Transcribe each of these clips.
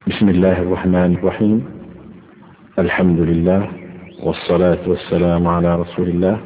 بسم الله الرحمن الرحيم. الحمد لله والصلاة والسلام على رسول الله.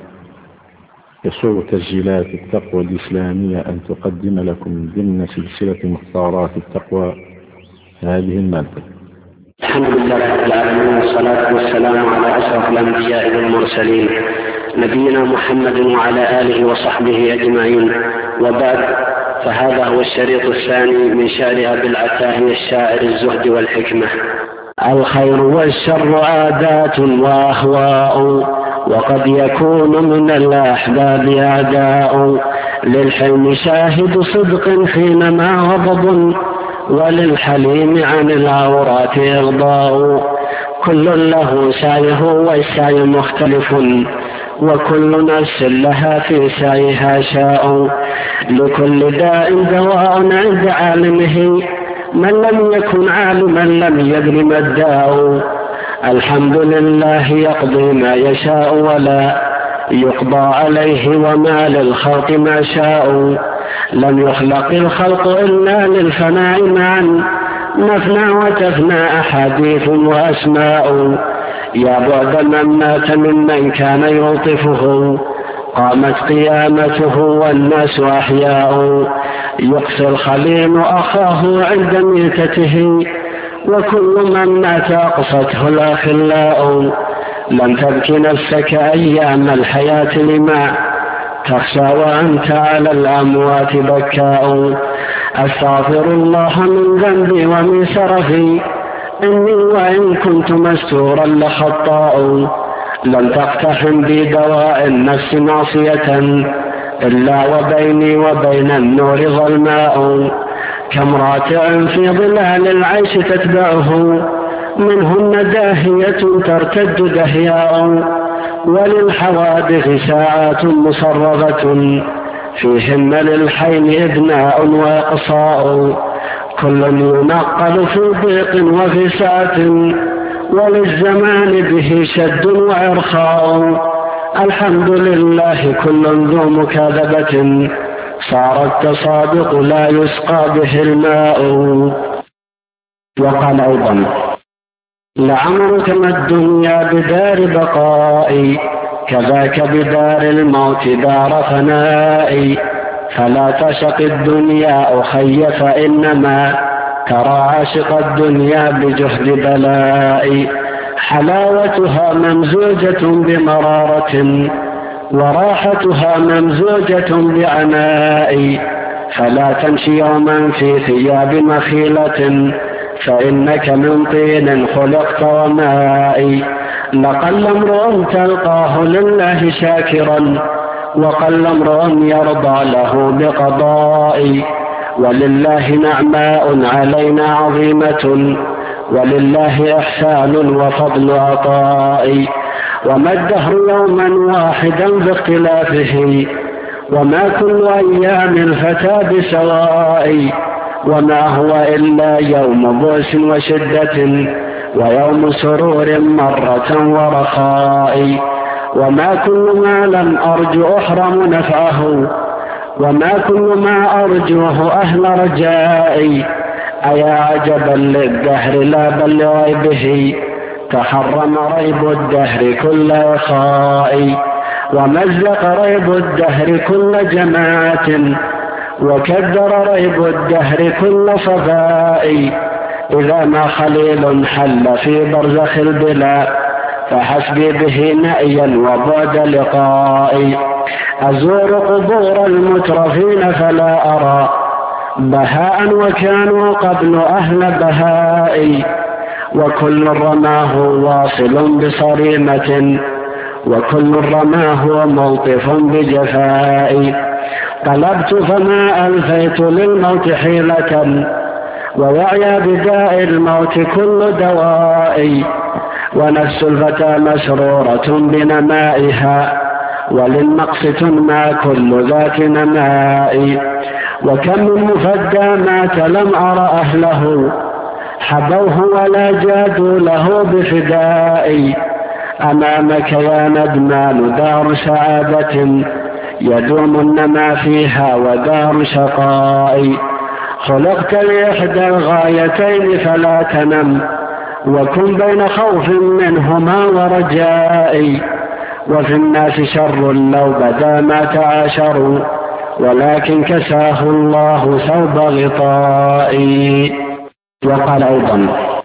يسر تسجيلات التقوى الإسلامية أن تقدم لكم ضمن سلسلة مختارات التقوى هذه المادة. الحمد لله رب العالمين، والصلاة والسلام على أشرف الأنبياء والمرسلين نبينا محمد وعلى آله وصحبه أجمعين، وبعد، فهذا هو الشريط الثاني من شعر أبي العتاهي الشاعر الزهد والحكمة. الخير والشر عادات وأهواء، وقد يكون من الأحباب أعداء. للحلم شاهد صدق حينما غضب، وللحليم عن العورات إغضاء. كل له سعيه والسعي مختلف، وكل نفس لها في سعيها شاء. لكل داء دواء عند عالمه، من لم يكن عالما لم يدر ما الداء. الحمد لله يقضي ما يشاء ولا يقضى عليه، وما للخلق ما شاء. لم يخلق الخلق إلا للفناء معا، نفنى وتفنى أحاديث وأسماء. يا بعد من مات ممن كان يلطفه، قامت قيامته والناس أحياء. يقسى الخليل أخاه عند ميتته، وكل من مات أقصته الأخلاء. لم تبك نفسك أيام الحياة لما تخشى وأنت على الأموات بكاء. أستغفر الله من ذنبي ومن سرفي، إني وإن كنت مستورا لخطاء. لم تقتحم بي دواء النفس معصية، إلا وبيني وبين النور ظلماء. كم راتع في ظلال العيش تتبعه، منهن داهية ترتد دهياء. وللحوادث ساعات مصرفة، فيهن للحين إدناء وإقصاء. كل ينقل في ضيق وفي سعة، وللزمان به شد وإرخاء. الحمد لله كل ذو مكاذبة، صار التصادق لا يسقى به الماء. وقال أيضا: لعمرك ما الدنيا بدار بقاء، كذاك بدار الموت دار فناء. فلا تشق الدنيا أخي، فإنما ترى عاشق الدنيا بجهد بلاء. حلاوتها ممزوجة بمرارة، وراحتها ممزوجة بعناء. فلا تمشي يوما في ثياب مخيلة، فإنك من طين خلقت وماء. لقل امرؤ تلقاه لله شاكرا، وقل امرؤ يرضى له بقضاء. ولله نعماء علينا عظيمة، ولله إحسان وفضل عطاء. وما الدهر يوما واحدا باختلافه، وما كل أيام الفتى بسواء. وما هو إلا يوم بؤس وشدة، ويوم سرور مرة ورخاء. وما كل ما لم أرجو أحرم نفعه، وما كل ما أرجوه أهل رجائي. أيا عجبا للدهر لا بل لريبه، تحرم ريب الدهر كل إخاء. ومزق ريب الدهر كل جماعة، وكدر ريب الدهر كل صفاء. إذا ما خليل حل في برزخ البلا، فحسبي به نأيا وبعد لقائي. أزور قبور المترفين فلا أرى بهاء، وكانوا قبل أهل بهائي. وكل رماه واصل بصريمة، وكل رماه موقف بجفائي. طلبت فما ألفيت للموت حيلة، ويعيا بداء الموت كل دوائي. ونفس الفتى مسرورة بنمائها، وللنقص تنمى كل ذات نماء. وكم من مفدى مات لم أر أهله، حبوه ولا جادوا له بفدائي. أمامك يا ندمان دار سعادة، يدوم النما فيها ودار شقاء. خلقت لإحدى الغايتين فلا تنم، وكن بين خوف منهما ورجاء. وفي الناس شر لو بدا ما تعاشروا، ولكن كساه الله ثوب غطائي. وقال أيضا: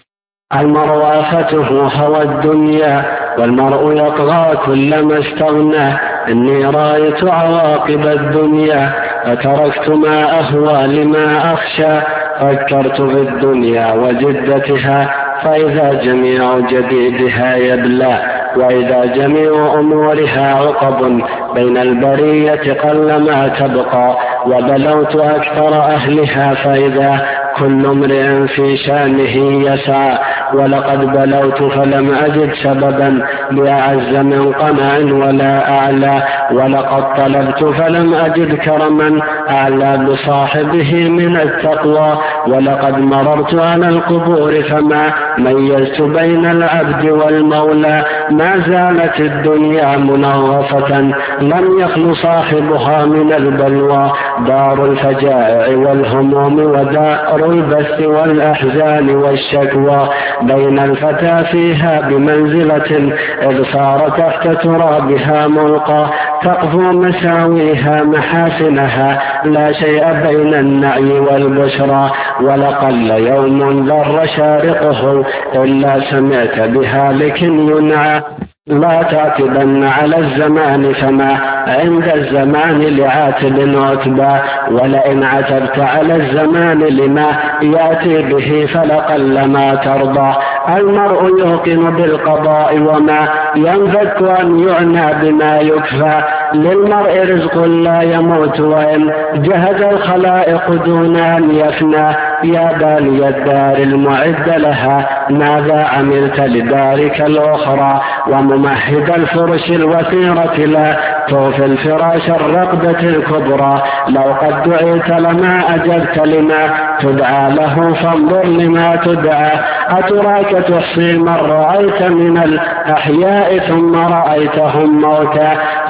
المرء آفته هوى الدنيا، والمرء يطغى كلما استغنى. إني رأيت عواقب الدنيا، فتركت ما أهوى لما أخشى. فكرت في الدنيا وجدتها، فإذا جميع جديدها يبلى، وإذا جميع أمورها عقب. بين البرية قلما تبقى، وبلوت أكثر أهلها، فإذا كل امرئ في شأنه يسعى. ولقد بلوت فلم أجد سببا لأعز من قمع ولا أعلى، ولقد طلبت فلم أجد كرما أعلى بصاحبه من التقوى. ولقد مررت على القبور فما ميزت بين العبد والمولى. ما زالت الدنيا منغصة، لم يخل صاحبها من البلوى. دار الفجائع والهموم، ودار البث والأحزان والشكوى. بين الفتى فيها بمنزلة، إذ صار تحت ترابها ملقى. تقفو مساويها محاسنها، لا شيء بين النعي والبشرى. ولقل يوم ذر شارقه، إلا سمعت بهالك ينعى. لا تعتبن على الزمان، فما عند الزمان لعاتب عتبى. ولئن عتبت على الزمان لما يأتي به، فلقل ما ترضى. المرء يوقن بالقضاء، وما ينفك أن يعنى بما يكفى. للمرء رزق لا يموت، وإن جهد الخلائق دون أن يفنى. يا بالي الدار المعد لها، ماذا عملت لدارك الأخرى؟ وممهد الفرش الوثيرة، لا توفي الفراش الرقدة الكبرى. لو قد دعيت لما أجبت لما تدعى له، فانظر لما تدعى. أتراك تحصي من رأيت من الأحياء، ثم رأيتهم موتى.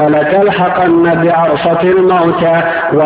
فلتلحقن بعرصة الموتى،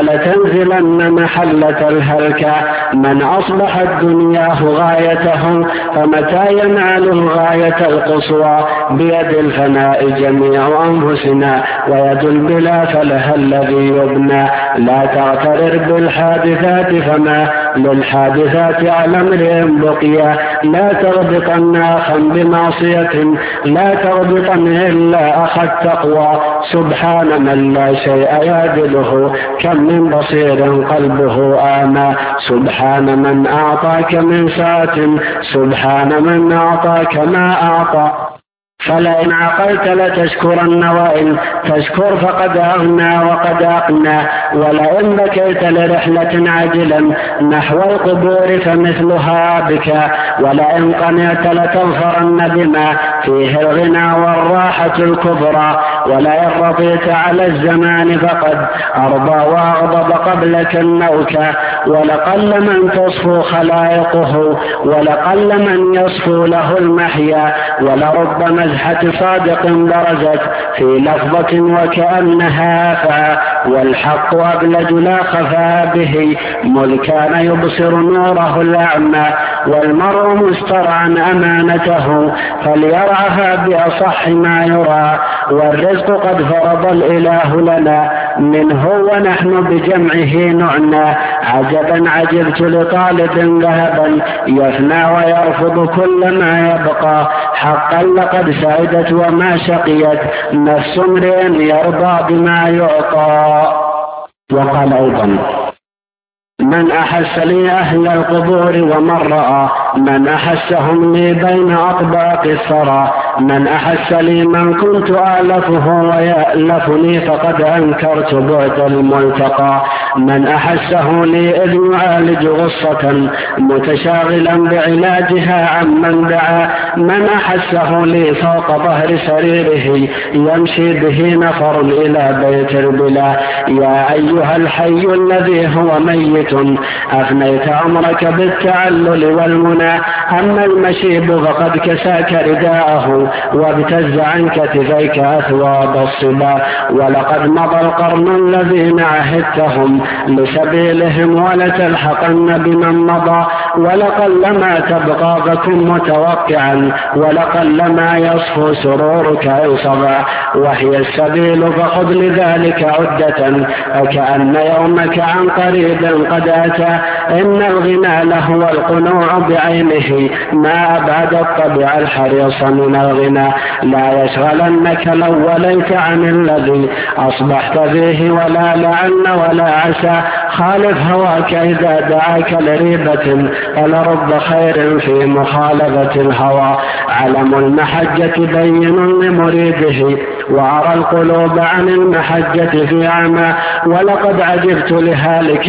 ولتنزلن محلة الهلكى. من أصبحت دنياه غايته، فمتى ينال الغاية القصوى؟ بيد الفناء جميع أنفسنا، ويد البلا فلها الذي يبنى. لا تغترر بالحادثات، فما للحادثات على امرئ بقيا. لا تغبطن أخا بمعصية، لا تغبطن إلا أخا التقوى. سبحان من لا شيء يعدله، كم من بصير قلبه آمى. سبحان من أعطاك من ساعة، سبحان من أعطاك ما أعطى. فلئن عقلت لتشكرن، وإن تشكر فقد أغنى وقد أقنى. ولئن بكيت لرحلة عاجلا نحو القبور، فمثلها بك. ولئن قنعت لتنفرن بما فيه الغنى والراحة الكبرى. ولئن رضيت على الزمان، فقد أرضى وأغضب قبلك النوكى. ولقل من تصفو خلائقه، ولقل من يصفو له المحيا. ولرب مزحة صادق برزت في لفظة وكأنها أفعى. والحق أبلج لا خفى به، مذ كان يبصر نوره الأعمى. والمرء مسترعا أمانته، فليرعها بأصح ما يرى. والرزق قد فرض الإله لنا، منه ونحن بجمعه نعنى. عجبا عجبت لطالب ذهبا، يفنى ويرفض كل ما يبقى. حقا لقد سعدت وما شقيت، نفس امرئ يرضى بما يعطى. وقال أيضا: من أحس لي أهل القبور، ومن رأى من أحسهم لي بين أطباق الثرى. من أحس لي من كنت أألفه ويألفني، فقد أنكرت بعد الملتقى. من أحسه لي إذ يعالج غصة، متشاغلا بعلاجها عمن دعا. من أحسه لي فوق ظهر سريره، يمشي به نفر إلى بيت البلا. يا أيها الحي الذي هو ميت، أفنيت عمرك بالتعلل والمنى. الغنى. أما المشيب فقد كساك رداءه وابتز عن كتفيك أثواب الصبا. ولقد مضى القرن الذين عهدتهم لسبيلهم ولتلحقن بمن مضى. ولقلما تبقى فكن متوقعا ولقلما يصفو سرورك يصبا. وهي السبيل فخذ لذلك عدة وكأن يومك عن قريب قد أتى. إن الغنى لهو القنوع بعينه ما أبعد الطبع الحريص من الغنى. لا يشغلنك لو وليت عن الذي أصبحت فيه ولا لعل ولا عسى. خالف هواك إذا دعاك لريبة فلرب خير في مخالفة الهوى. علم المحجة بين لمريده وأرى القلوب عن المحجة في عمى. ولقد عجبت لهالك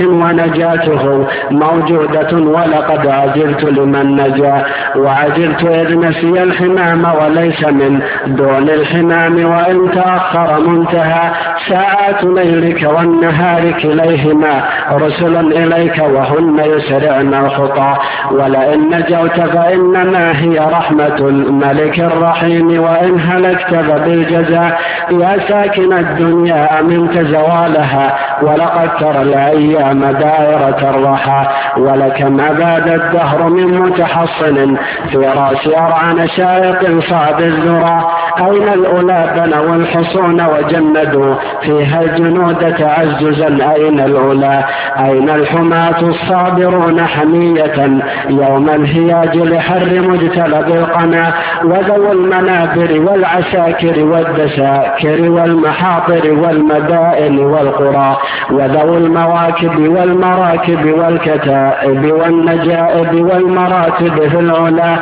ونجاته موجودة ولقد عجبت لمن نجا. وعجبت إذ نسي الحمام وليس من دون الحمام وإن تأخر منتهى. ساعات ليلك والنهار كليهما رسل إليك وهن يسرعن الخطى. ولئن نجوت فإنما هي رحمة الملك الرحيم وإن هلكت فبالجزاء. يا ساكن الدنيا أمنت زوالها ولقد ترى الأيام دائرة الرحى. ولكم أباد الدهر من متحصن في رأس أرعن شائق صعب الذرى. أين الأولى بنوا الحصون وجندوا فيها الجنود تعززا. أين الأولى أين الحماة الصابرون حمية يوم الهياج لحر مجتلب القنا. وذو المنابر والعساكر والدساكر والمحاضر والمدائن والقرى. وذو المواكب والمراكب والكتائب والنجائب والمراتب في العلا.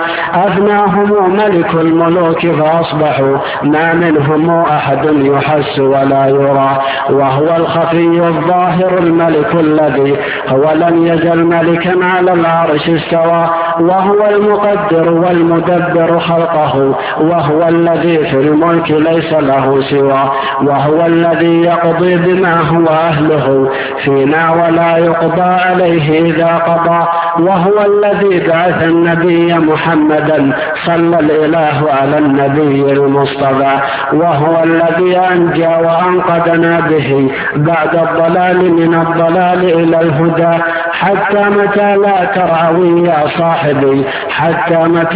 أفناهم ملك الملوك فأصبحوا ما منهم أحد يحس ولا يرى. وهو الخفي الظاهر الملك الذي هو لم يزل ملكا على العرش استوى. وهو المقدر والمدبر خلقه وهو الذي في الملك ليس له سوى. وهو الذي يقضي بما هو أهله فينا ولا يقضى عليه إذا قضى. وهو الذي بعث النبي محمدا صلى الإله على النبي المصطفى. وهو الذي أنجى وأنقذنا به بعد الضلال من الضلال إلى الهدى. حتى متى لا ترعوي يا صاحبي حتى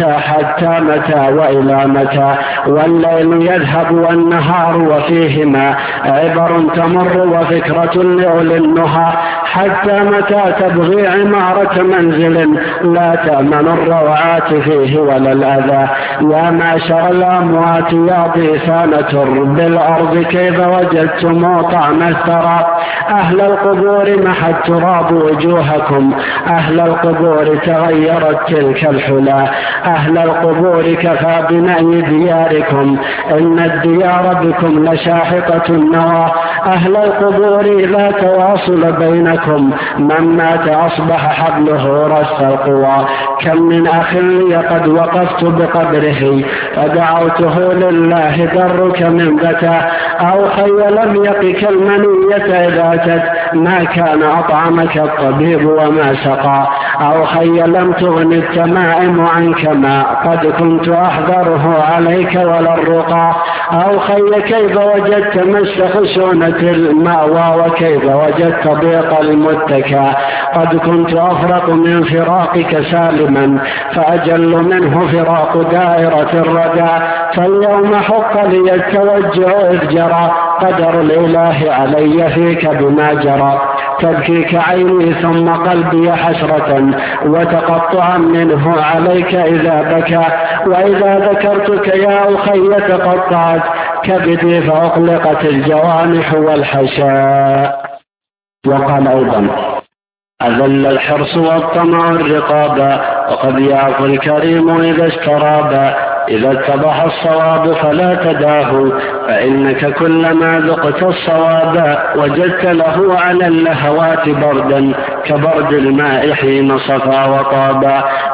متى وإلى متى. والليل يذهب والنهار وفيهما عبر تمر وفكرة لأولي النهى. حتى متى تبغي عمارة منزل لا تأمن الروعات فيه ولا الأذى. يا معشر الأموات يا ضيفان ترب الأرض كيف وجدتم طعم الثرى. أهل القبور محى التراب وجوهكم أهل القبور تغيرت تلك الحلا. أهل القبور كفى بنأي دياركم إن الديار بكم لشاحقة النوى. أهل القبور لا تواصل بينكم من مات أصبح حبله رس القوى. كم من أخ لي قد وقفت بقبره فدعوته لله درك من بتى. أو خي لم يقك المنية إذا أتت ما كان أطعمك الطبيب وما سقى. أو خي لم تغن التمائم عنك ما قد كنت أحذره عليك ولا الرقى. أو خي كيف وجدت مس خشونة المأوى وكيف وجدت ضيق المتكى. قد كنت أفرق من فراقك سالما فأجل منه فراق دائرة الردى. فاليوم حق لي التوجه إذ جرى قدر الإله علي فيك بما جرى. تبكيك عيني ثم قلبي حسرة وتقطعا منه عليك إذا بكى. وإذا ذكرتك يا أخي تقطعت كبدي فأقلقت الجوانح والحشاء. وقال أيضا أذل الحرص والطمع الرقابا وقد يعفو الكريم إذا استرابا. إذا اتضح الصواب فلا تداه فإنك كلما ذقت الصواب وجدت له على اللهوات بردا كبرد الماء حين صفى وطابا.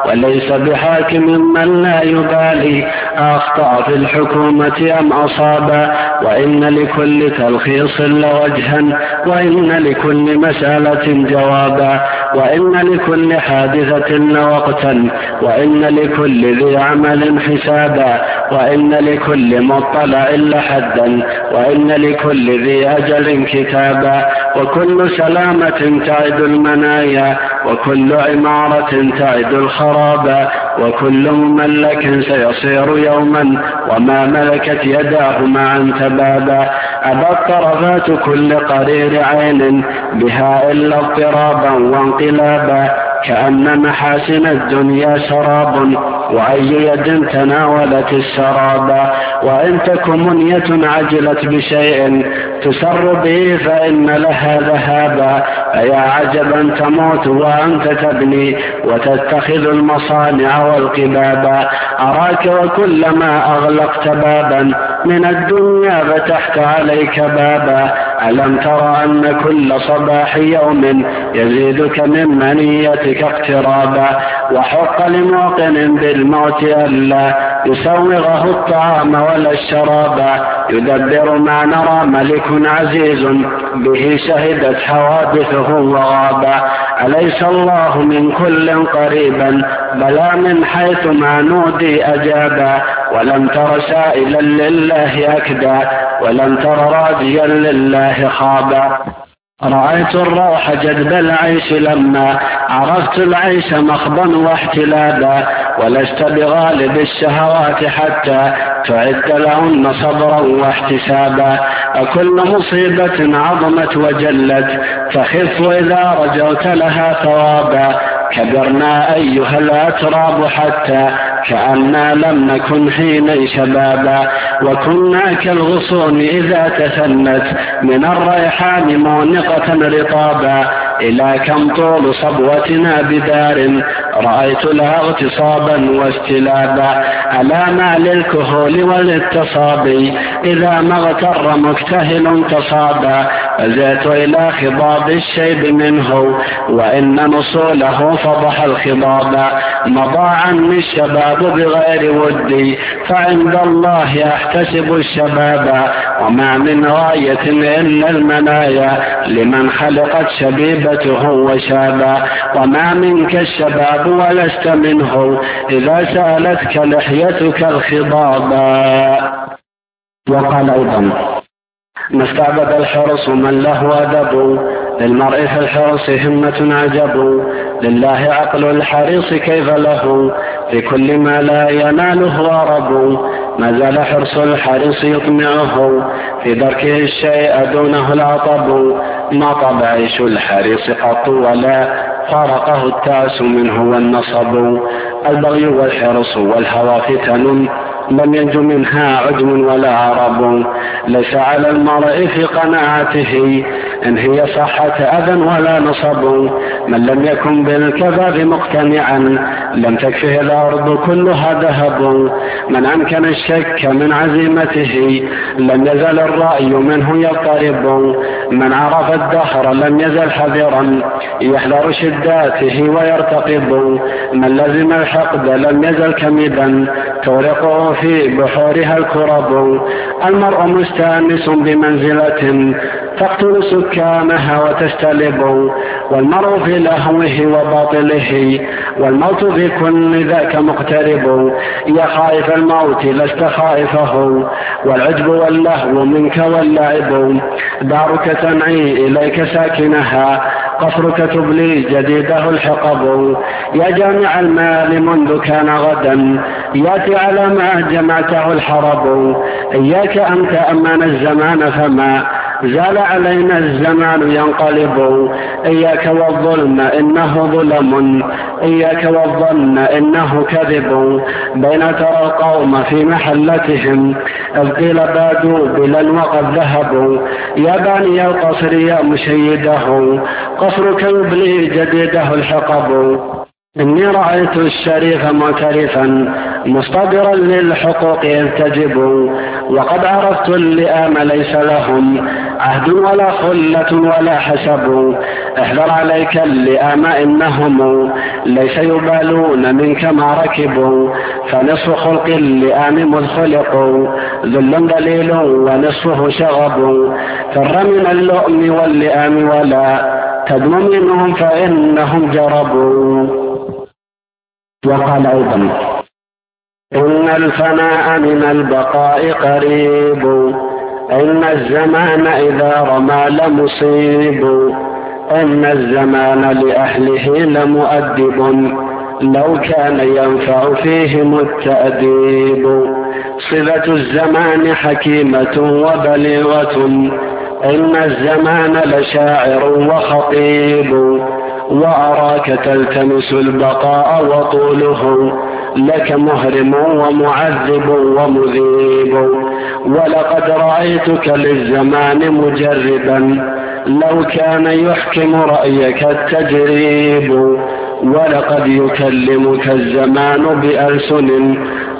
وليس بحاكم من لا يبالي أخطأ في الحكومة أم أصاب. وإن لكل تلخيص لوجها، وإن لكل مسألة جوابا، وإن لكل حادثة لوقتا، وإن لكل ذي عمل حسابا، وإن لكل مطلع لحدا، وإن لكل ذي أجل كتابا. وكل سلامة تعد المنايا، وكل عمارة تعد الخرابا، وكل مملك سيصير يوما، وما ملكت يداه معا تبابا. أبى الطرفات كل قرير عين بها إلا اضطرابا وانقلابا، كأن محاسن الدنيا سراب، وأي يد تناولت السرابا. وإن تك منية عجلت بشيء تسر به فإن لها ذهابا، فيا عجبا تموت وأنت تبني وتتخذ المصانع والقبابا. أراك وكلما أغلقت بابا من الدنيا فتحت عليك بابا. ألم تر أن كل صباح يوم يزيدك من منيتك اقترابا. وحق لموقن بالموت ألا يسوغه الطعام ولا الشرابا. يدبر ما نرى ملك عزيز به شهدت حوادثه وغابا. أليس الله من كل قريبا بلى من حيث ما نودي أجابا. ولم تر سائلا لله أكدا، ولم تر راضيا لله خابا. رأيت الروح جدب العيش لما عرفت العيش مخضا واحتلابا. ولست بغالب الشهوات حتى تعد لهن صبرا واحتسابا. أكل مصيبة عظمت وجلت تخف إذا رجوت لها ثوابا. كبرنا أيها الأتراب حتى كأننا لم نكن حين شبابا. وكنا كالغصون إذا تثنت من الريحان مونقة رطابا. إلى كم طول صبوتنا بدار رأيت لها اغتصابا واستلابا. ألا ما للكهول وللتصابي إذا ما اغتر مكتهل تصابا. فزيت إلى خضاب الشيب منه وإن نصوله فضح الخضابا. مضى عني الشباب بغير ودي فعند الله أحتسب الشبابا. وما من غاية إلا المنايا لمن خلقت شبيبته وشابا. وما منك الشباب ولست منه إذا سألتك لحيتك الخضابا. وقال أيضا: ما استعبد الحرص من له أدب، للمرء في الحرص همة عجب. لله عقل الحريص كيف له في كل ما لا يناله عرب. ما زال حرص الحريص يطمعه في دركه الشيء دونه العطب. ما طاب عيش الحريص قط ولا فارقه التعس منه والنصب. البغي والحرص والهوى فتن لم ينج منها عجم ولا عرب. ليس على المرء في قناعته إن هي صحة أذى ولا نصب. من لم يكن بالكذاب مقتنعا لم تكفه الأرض كلها ذهب. من أمكن الشك من عزيمته لم يزل الرأي منه يضطرب. من عرف الدهر لم يزل حذرا يحذر شداته ويرتقب. من لزم الحقد لم يزل كمدا تورقه في بحورها الكرب. المرء مستأنس بمنزلة تقتل سكانها وتستلب. والمرء في لهوه وباطله والموت في كل ذاك مقترب. يا خائف الموت لست خائفه والعجب واللهو منك واللعب. دارك تنعي إليك ساكنها قصرك تبلي جديده الحقب. يا جامع المال منذ كان غدا ياتي على ما جمعته الحرب. إياك أن تأمن الزمان فما زال علينا الزمان ينقلب. إياك والظلم إنه ظلم إياك والظن إنه كذب. بين ترى القوم في محلتهم إذ قيل بادوا بلا وقد ذهبوا. يا باني القصر يا مشيده قصرك يبلي جديده الحقب. إني رأيت الشريف معترفا مصطبرا للحقوق إذ تجب، وقد عرفت اللئام ليس لهم عهد ولا خلة ولا حسب. احذر عليك اللئام إنهم ليس يبالون منك ما ركبوا، فنصف خلق اللئام مذ خلقوا ذل دليل ونصفه شغب. فر من اللؤم واللئام ولا تدم منهم فإنهم جربوا. وقال أيضا: إن الفناء من البقاء قريب، إن الزمان إذا رمى لمصيب، إن الزمان لأهله لمؤدب، لو كان ينفع فيهم التأديب. صفة الزمان حكيمة وبليغة، إن الزمان لشاعر وخطيب، وأراك تلتمس البقاء وطوله لك مهرم ومعذب ومذيب. ولقد رأيتك للزمان مجربا، لو كان يحكم رأيك التجريب، ولقد يكلمك الزمان بألسن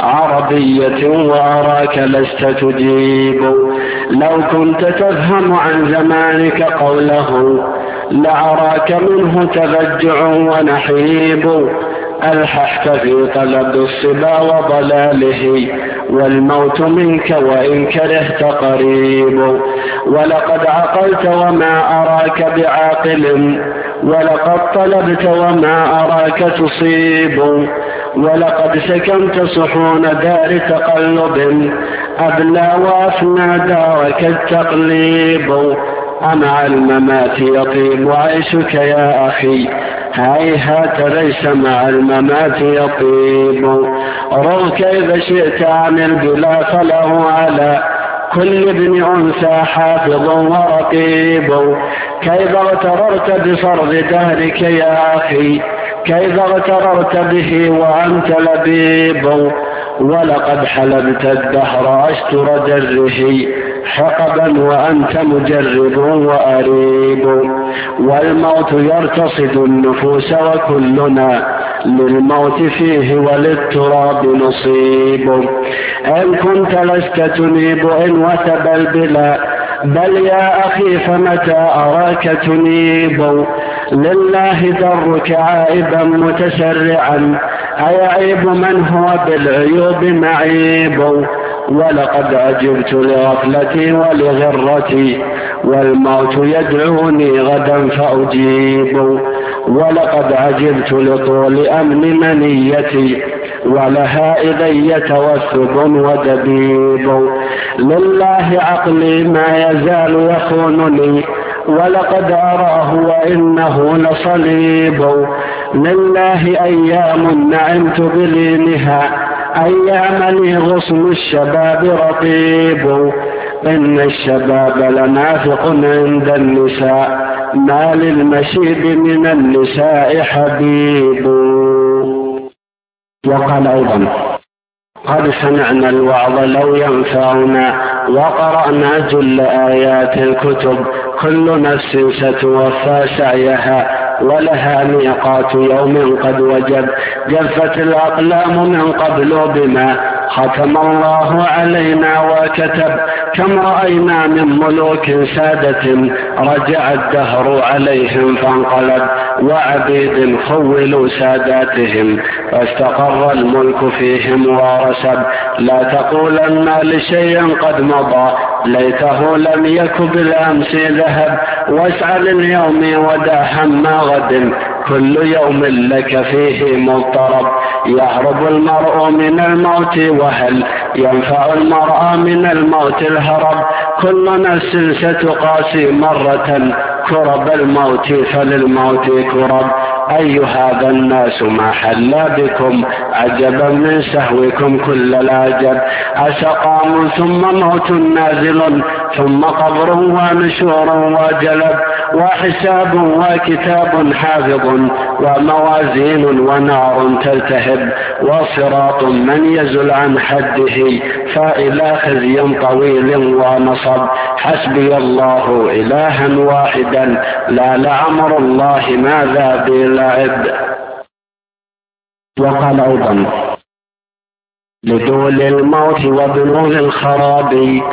عربية وأراك لست تجيب. لو كنت تفهم عن زمانك قوله لأراك منه تفجع ونحيب. ألححت في طلب الصبا وضلاله، والموت منك وإن كرهت قريب. ولقد عقلت وما أراك بعاقل، ولقد طلبت وما أراك تصيب. ولقد سكنت صحون دار تقلب، أبلى وأفنى دارك التقليب. أمع الممات يطيب عيشك يا أخي، هيهات ليس مع الممات يطيب. رغ كيف شئت عن البلا فله على كل ابن أنثى حافظ ورقيب. كيف اغتررت بفرض دهرك يا أخي، كيف اغتررت به وأنت لبيب. ولقد حلبت الدهر أشتر جره حقبا وأنت مجرب وأريب. والموت يرتصد النفوس وكلنا للموت فيه وللتراب نصيب. إن كنت لست تنيب إن وثب البلا، بل يا أخي فمتى أراك تنيب. لله درك عائبا متسرعا، أيعيب من هو بالعيوب معيب. ولقد عجبت لغفلتي ولغرتي، والموت يدعوني غدا فأجيب. ولقد عجبت لطول أمن منيتي، ولها إلي توثب ودبيب. لله عقلي ما يزال يخونني، ولقد أراه وإنه لصليب. لله أيام نعمت بلينها، أيام لي غصن الشباب رقيب. إن الشباب لنافق عند النساء، ما للمشيب من النساء حبيب. وقال أيضا: قد سمعنا الوعظ لو ينفعنا، وقرأنا جل آيات الكتب، كل نفس ستوفى سعيها، ولها ميقات يوم قد وجب. جفت الأقلام من قبل بما ختم الله علينا وكتب. كم رأينا من ملوك سادة رجع الدهر عليهم فانقلب، وعبيد خولوا ساداتهم فاستقر الملك فيهم ورسب. لا تقولن لشيء قد مضى ليته لم يك بالأمس ذهب، واسعى لليوم ودع هم غد، كل يوم لك فيه مضطرب. يهرب المرء من الموت، وهل ينفع المرء من الموت الهرب. كل نفس ستقاسي مرة كرب الموت، فللموت كرب. أي هذا الناس ما حل بكم، عجبا من سهوكم كل العجب. أسقام ثم موت نازل، ثم قبر ونشور وجلب، وحساب وكتاب حافظ، وموازين ونار تلتهب، وصراط من يزل عن حده، فإلى خزي طويل ونصب. حسبي الله إلها واحدا، لا لعمر الله ماذا بلعب. وقال أيضا: لدول الموت وبنول الخراب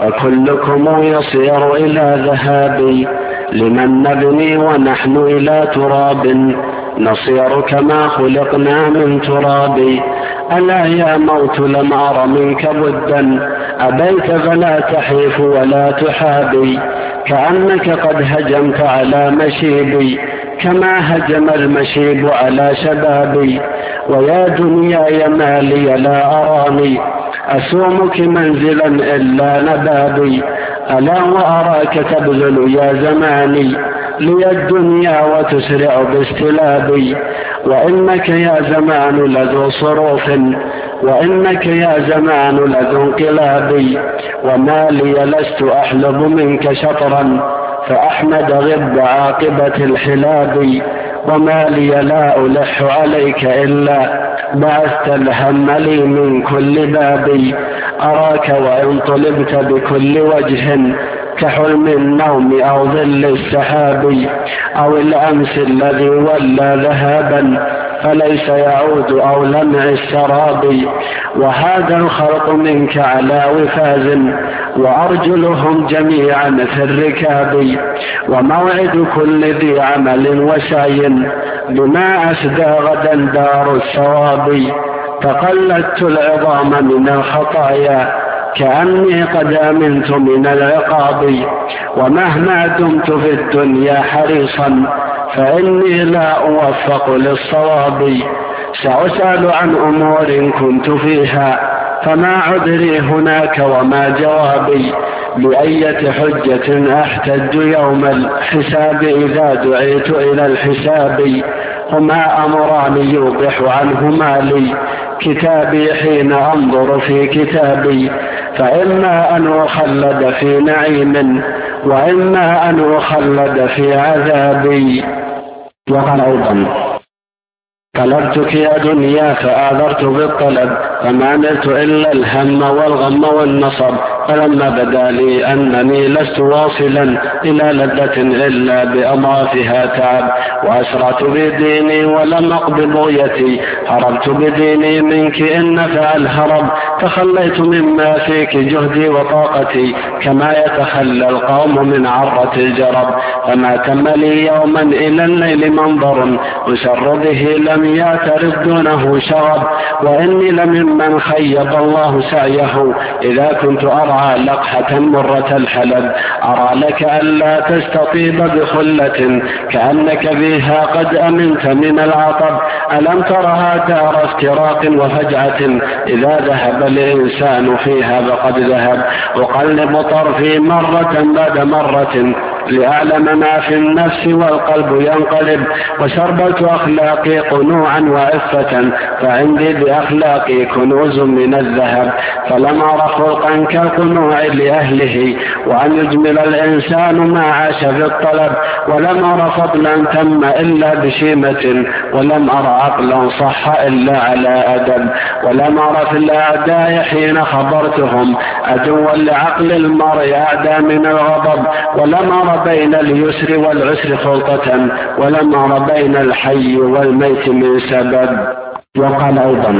وكلكم يصير إلى ذهاب، لمن نبني ونحن إلى تراب نصير كما خلقنا من تراب. ألا يا موت لم أر منك بدا، أبيت فلا تحيف ولا تحابي، كأنك قد هجمت على مشيبي كما هجم المشيب على شبابي. ويا دنياي ما لي لا أراني أسومك منزلا إلا نبابي، ألا وأراك تبذل يا زماني لي الدنيا وتسرع باستلابي. وإنك يا زمان لذو صروف، وإنك يا زمان لذو انقلابي، وما لي لست أحلب منك شطرا فأحمد غب عاقبة الحلاب. وما لي لا ألح عليك إلا بعثت الهم لي من كل باب. أراك وإن طلبت بكل وجه كحلم النوم أو ظل السحاب، أو الأمس الذي ولى ذهابا فليس يعود أو لمع السراب. وهذا الخلق منك على وفاز وأرجلهم جميعا في الركاب، وموعد كل ذي عمل وسعي بما أسدى غدا دار الثواب. تقلدت العظام من الخطايا كأني قد آمنت من العقاب، ومهما دمت في الدنيا حريصا فإني لا أوفق للصواب. سأسأل عن أمور كنت فيها فما عذري هناك وما جوابي، بأية حجة أحتج يوم الحساب إذا دعيت إلى الحساب. هما أمران يوضح عنهما لي كتابي حين أنظر في كتابي، فإما أن أخلد في نعيم وإما أن أخلد في عذابي. وقال أيضا: طلبتك يا دنيا فآذرت بالطلب فما نلت إلا الهم والغم والنصب، فلما بدا لي أنني لست واصلا إلى لذة إلا بأضعافها تعب، وأسرعت بديني ولم أقبض بغيتي، هربت بديني منك إن نفع الهرب، تخليت مما فيك جهدي وطاقتي كما يتخلى القوم من عرة الجرب، فما تم لي يوما إلى الليل منظر أسر به لم يعترف دونه شغب، وإني لممن خيب الله سعيه إذا كنت أرعى لقحة مرة الحلب. أرى لك ألا تستطيب بخلة كأنك بها قد أمنت من العطب، ألم ترها دار افتراق وفجعة إذا ذهب الإنسان فيها فقد ذهب، أقلب طرفي مرة بعد مرة لأعلم ما في النفس والقلب ينقلب، وشربت أخلاقي قنوعا وعفة فعندي بأخلاقي كنوز من الذهب، فلم أر خلقا كالقنوع لأهله وأن يجمل الإنسان ما عاش في الطلب، ولم أر فضلا تم إلا بشيمة، ولم أر عقلا صح إلا على أدب، ولم أر في الأعداء حين خبرتهم عدوا لعقل المرء أعدى من الغضب، ولم أر بين اليسر والعسر خلطة، ولم أر بين الحي والميت من سبب. وقال أيضا: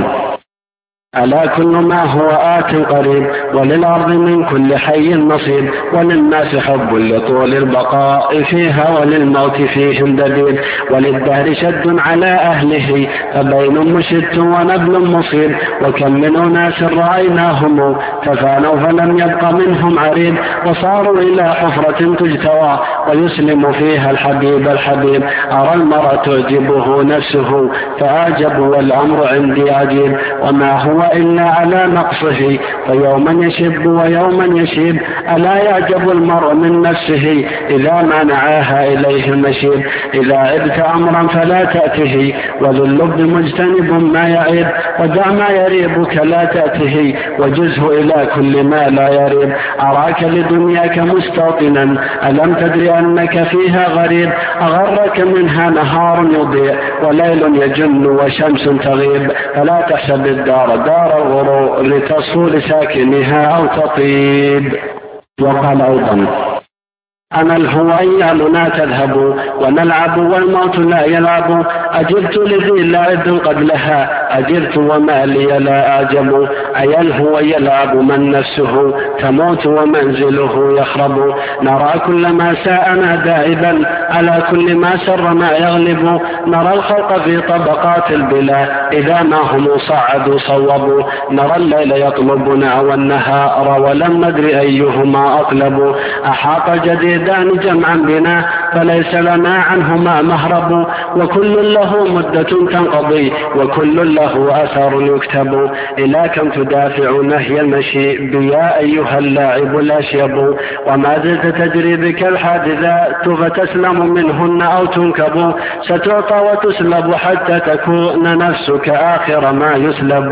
ألا كل ما هو آت قريب، وللأرض من كل حي نصيب، وللناس حب لطول البقاء فيها، وللموت فيهم دبيب، وللدهر شد على أهله فبين مشد ونبل مصيب، وكم من أناس رأيناهم تفانوا فلم يبق منهم عريب، وصاروا إلى حفرة تجتوى ويسلم فيها الحبيب الحبيب، أرى المرء تعجبه نفسه فأعجب والأمر عندي عجيب، وما هو إلا على نقصه فيوما يشب ويوما يشيب، ألا يعجب المرء من نفسه إذا ما نعاها إليه المشيب، إذا عبت أمرا فلا تأته وذو اللب مجتنب ما يعيب، ودع ما يريبك لا تأته وجزه إلى كل ما لا يريب، أراك لدنياك مستوطنا ألم تدري أنك فيها غريب، أغرك منها نهار يضيء وليل يجن وشمس تغيب، فلا تحسب الدار دار الغرور لتصول ساكنها أو تطيب. وقال أيضا: أنا الهوى أيامنا تذهب ونلعب والموت لا يلعب. أجرت لذي لعب قبلها أجرت وما لي لا أعجب. أي الهوى يلعب من نفسه تموت ومنزله يخرب. نرى كل ما ساءنا دائبا على كل ما سر ما يغلب. نرى الخلق في طبقات البلا إذا ما هم صعدوا صوبوا. نرى الليل يطلبنا والنهار ولم ندر أيهما أطلب. أحاط جديدان جمعا بنا فليس لنا عنهما مهرب. وكل له مدة تنقضي وكل له أثر يكتب. إلى كم تدافع نهي المشي بيا أيها اللاعب الأشيب. وما زلت تجري بك الحادثات فتسلم منهن أو تنكب. ستعطى وتسلب حتى تكون نفسك آخر ما يسلب.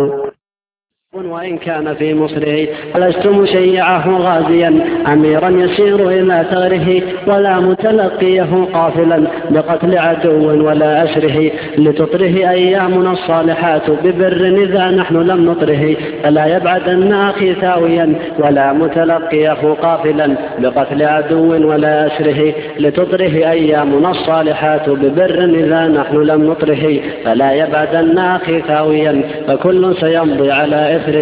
وإن كان في مصره لست مشيعه غازيا أميرا يسير إلى ثغره ولا متلقيه قافلا بقتل عدو ولا أسره. لتطره أيامنا الصالحات ببر إذا نحن لم نطره. فلا يبعدن أخي ثاويا ولا متلقيه قافلا بقتل عدو ولا أسره. لتطره أيامنا الصالحات ببر إذا نحن لم نطره. فلا يبعدن أخي ثاويا فكل سيمضي على إثره.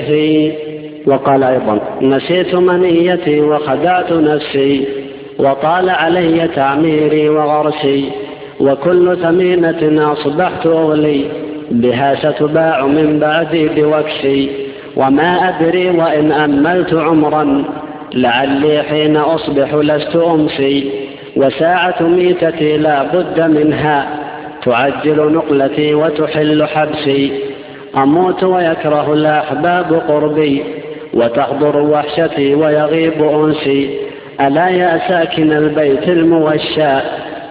وقال أيضا نسيت منيتي وخدعت نفسي وطال علي تعميري وغرسي. وكل ثمينة أصبحت أغلي بها ستباع من بعدي بوكسي. وما أدري وإن أملت عمرا لعلي حين أصبح لست أمسي. وساعة ميتتي لا بد منها تعجل نقلتي وتحل حبسي. أموت ويكره الأحباب قربي وتحضر وحشتي ويغيب أنسي. ألا يا ساكن البيت الموشى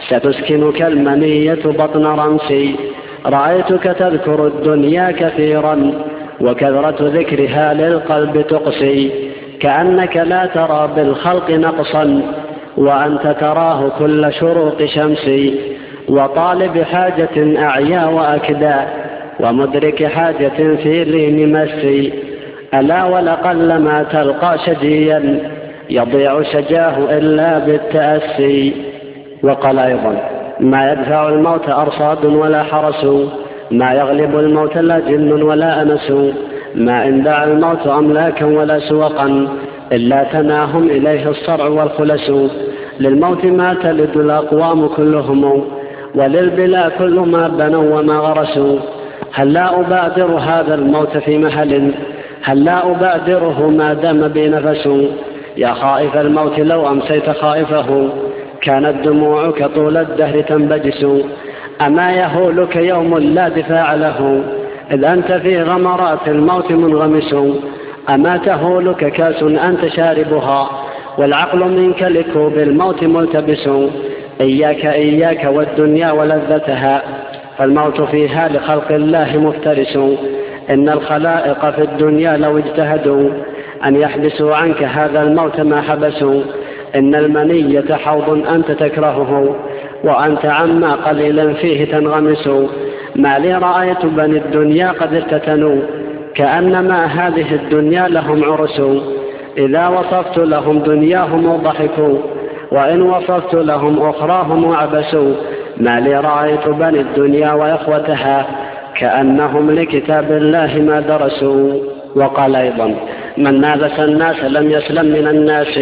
ستسكنك المنية بطن رمسي. رأيتك تذكر الدنيا كثيرا وكثرة ذكرها للقلب تقسي. كأنك لا ترى بالخلق نقصا وأنت تراه كل شروق شمسي. وطالب حاجة أعيا وأكدى ومدرك حاجة في لين مسي. ألا ولقل ما تلقى شجيا يضيع شجاه إلا بالتأسي. وقال أيضا ما يدفع الموت أرصاد ولا حرس. ما يغلب الموت لا جن ولا أنس. ما إن دعا الموت أملاكا ولا سوقا إلا تناهم إليه الصرع والخلس. للموت ما تلد الأقوام كلهم وللبلا كل ما بنوا وما غرسوا. هل لا أبادر هذا الموت في محل هل لا أبادره ما دام بي نفس. يا خائف الموت لو أمسيت خائفه كانت دموعك طول الدهر تنبجس. أما يهولك يوم لا دفاع له إذ أنت في غمرات الموت منغمس. أما تهولك كاس أنت شاربها والعقل منك لكوب الموت ملتبس. إياك إياك والدنيا ولذتها فالموت فيها لخلق الله مفترس. إن الخلائق في الدنيا لو اجتهدوا أن يحبسوا عنك هذا الموت ما حبسوا. إن المنية حوض أنت تكرهه وأنت عما قليلا فيه تنغمس. ما لي رأيت بني الدنيا قد افتتنوا كأنما هذه الدنيا لهم عرس. إذا وصفت لهم دنياهم ضحكوا وإن وصفت لهم أخراهم عبسوا. ما لي رأيت بني الدنيا وإخوتها كأنهم لكتاب الله ما درسوا. وقال أيضا من نابس الناس لم يسلم من الناس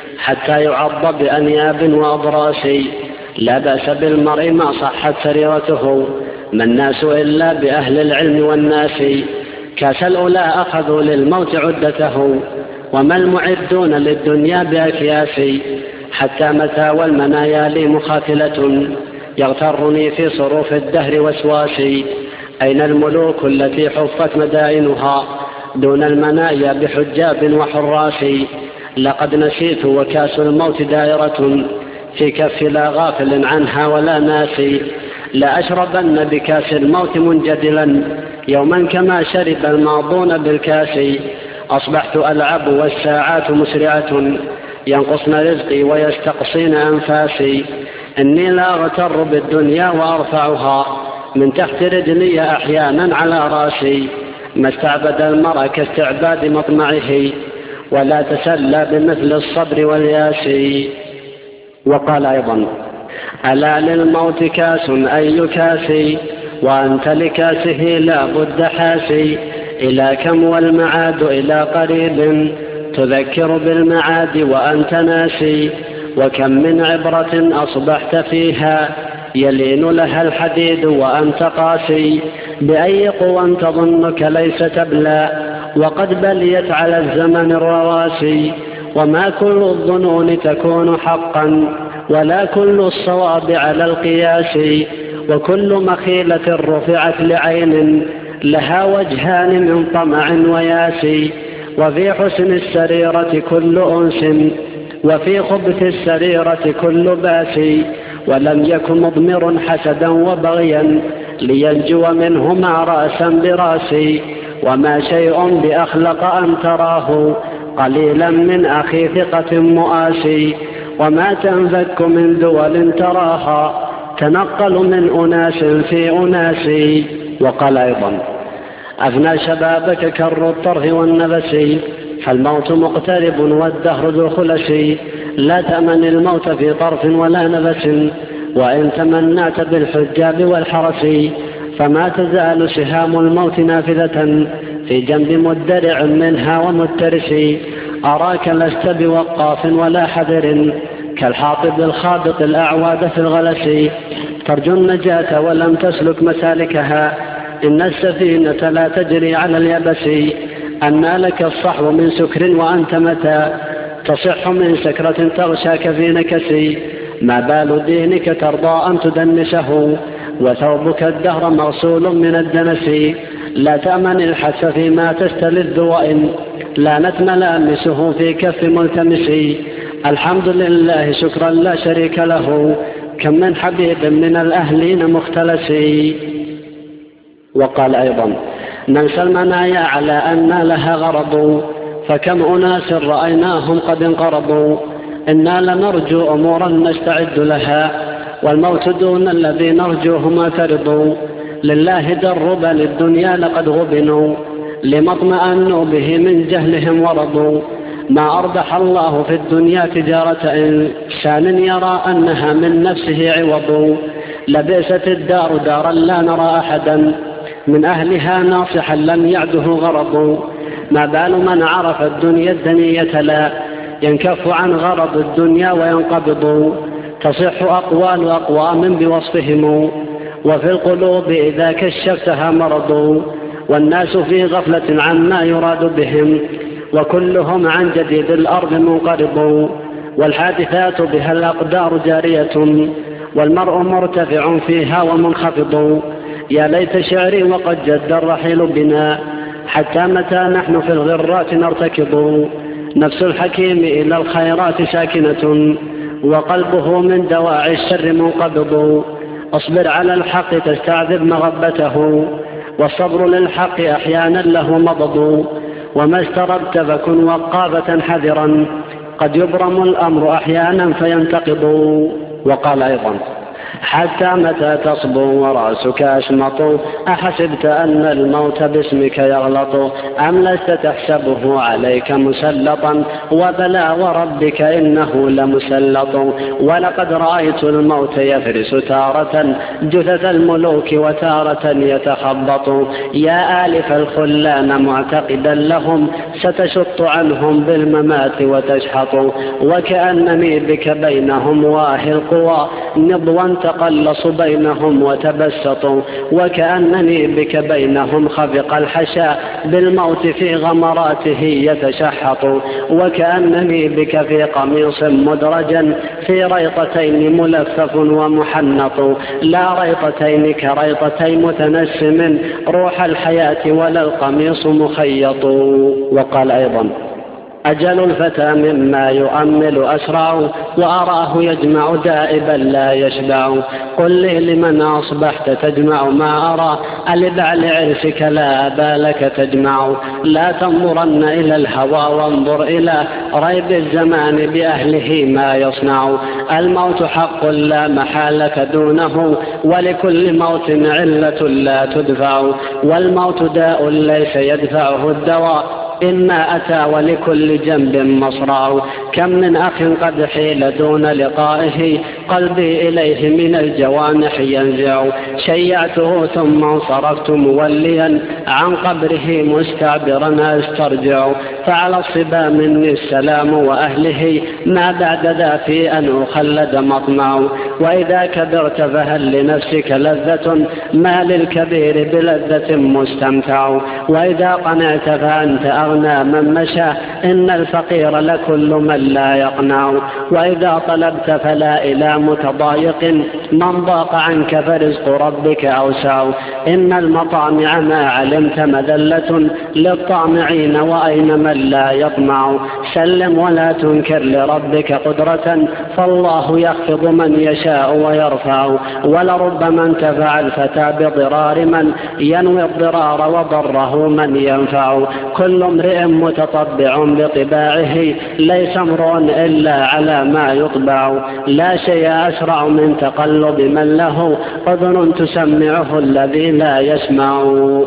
حتى يعض بأنياب وأضراس. لا بأس بالمرء ما صحت سريرته ما الناس إلا بأهل العلم والناس. كاس الأولى أخذوا للموت عدته وما المعدون للدنيا بأكياس. حتى متى والمنايا لي مخاتلة يغترني في صروف الدهر وسواسي. أين الملوك التي حفت مدائنها دون المنايا بحجاب وحراس. لقد نسيت وكاس الموت دائرة في كف لا غافل عنها ولا ناسي. لأشربن بكاس الموت منجدلا يوما كما شرب الماضون بالكاس. أصبحت ألعب والساعات مسرعة ينقصن رزقي ويستقصين أنفاسي. إني لا أغتر بالدنيا وأرفعها من تحت رجلي أحيانا على راسي. ما استعبد المرء كاستعباد مطمعه ولا تسلى بمثل الصبر والياس. وقال أيضا: ألا للموت كاس أي كاسي وأنت لكاسه لا بد حاسي، إلى كم والمعاد إلى قريب تذكر بالمعاد وأنت ناسي، وكم من عبرة أصبحت فيها يلين لها الحديد وأنت قاسي، بأي قوى تظنك ليس تبلى وقد بليت على الزمن الرواسي، وما كل الظنون تكون حقا ولا كل الصواب على القياس، وكل مخيلة رفعت لعين لها وجهان من طمع وياس، وفي حسن السريرة كل أنس وفي خبث السريرة كل باس، ولم يكن مضمر حسدا وبغيا لينجو منهما رأسا براسي، وما شيء بأخلق أن تراه قليلا من أخي ثقة مؤاسي، وما تنفك من دول تراها تنقل من أناس في أناس. وقال أيضا: أفنى شبابك كر الطرف والنبس، فالموت مقترب والدهر ذو خلس، لا تأمن الموت في طرف ولا نبس، وإن تمنعت بالحجاب والحرس، فما تزال سهام الموت نافذة في جنب مدرع منها ومترس، أراك لست بوقاف ولا حذر كالحاطب الخابط الأعواد في الغلس، ترجو النجاة ولم تسلك مسالكها، إن السفينة لا تجري على اليبس، أنى لك الصحو من سكر وأنت متى تصح من سكرة تغشاك في نكس، ما بال دينك ترضى أن تدنسه وثوبك الدهر مرسول من الدنس، لا تأمن الحس فيما تستلذ وإن لا نتم لامسه في كف ملتمس، الحمد لله شكرا لا شريك له، كم من حبيب من الأهلين مختلس. وقال أيضا: ننسى المنايا على أن لها غرض، فكم أناس رأيناهم قد انقرضوا، إنا لنرجو أمورا نستعد لها، والموت دون الذي نرجوه معترض، لله در بل الدنيا لقد غبنوا، لما اطمأنوا به من جهلهم ورضوا، ما أربح الله في الدنيا تجارة إنسان يرى أنها من نفسه عوض، لبئست الدار دارا لا نرى أحدا من أهلها ناصحا لم يعده غرض، ما بال من عرف الدنيا الدنية لا ينكف عن غرض الدنيا وينقبض، تصح أقوال أقوام بوصفهم، وفي القلوب إذا كشفتها مرض، والناس في غفلة عما يراد بهم، وكلهم عن جديد الأرض منقرض، والحادثات بها الأقدار جارية، والمرء مرتفع فيها ومنخفض، يا ليت شعري وقد جد الرحيل بنا، حتى متى نحن في الغرات نرتكض، نفس الحكيم إلى الخيرات ساكنة، وقلبه من دواعي الشر منقبض، اصبر على الحق تستعذب مغبته، والصبر للحق أحيانا له مضض، وما استربت فكن وقافة حذرا، قد يبرم الأمر أحيانا فينتقض. وقال أيضا: حتى متى تصبو ورأسك أشمط، أحسبت أن الموت باسمك يغلط، أم لست تحسبه عليك مسلطا، وبلى وربك إنه لمسلط، ولقد رأيت الموت يفرس تارة جثث الملوك وتارة يتخبط، يا آلف الخلان معتقدا لهم ستشط عنهم بالممات وتشحط، وكأنني بك بينهم واهي القوى نضوا تقلص بينهم وتبسطوا، وكأنني بك بينهم خفق الحشاء بالموت في غمراته يتشحط، وكأنني بك في قميص مدرجا في ريطتين ملفف ومحنط، لا ريطتين كريطتي متنسم روح الحياة ولا القميص مخيط. وقال أيضا: أجل الفتى مما يؤمل أسرع، وأراه يجمع دائبا لا يشبع، قل لي لمن أصبحت تجمع ما أرى، ألبع لعرسك لا بالك تجمع، لا تنظرن إلى الهوى وانظر إلى ريب الزمان بأهله ما يصنع، الموت حق لا محالة دونه، ولكل موت علة لا تدفع، والموت داء ليس يدفعه الدواء، إما أتى ولكل جنب مصرع. كم من أخ قد حيل دون لقائه قلبي إليه من الجوانح ينزع. شيعته ثم انصرفت موليا عن قبره مستعبرا أسترجع. فعلى الصبا مني السلام وأهله ما بعد ذا في أن أخلد مطمع. وإذا كبرت فهل لنفسك لذة ما للكبير بلذة مستمتع. وإذا قنعت فأنت أغنى من مشى إن الفقير لكل من لا يقنع. وإذا طلبت فلا إلى متضايق من ضاق عنك فرزق ربك أوسع. إن المطامع ما علمت مذلة للطامعين وأين من لا يطمع. سلم ولا تنكر لربك قدرة فالله يخفض من يشاء ويرفع. ولربما انتفع الفتى بضرار من ينوي الضرار وضره من ينفع. كل امرئ متطبع بطباعه ليس امرؤ إلا على ما يطبع. لا شيء أسرع من تقلب من له أذن تسمعه الذي لا يسمع.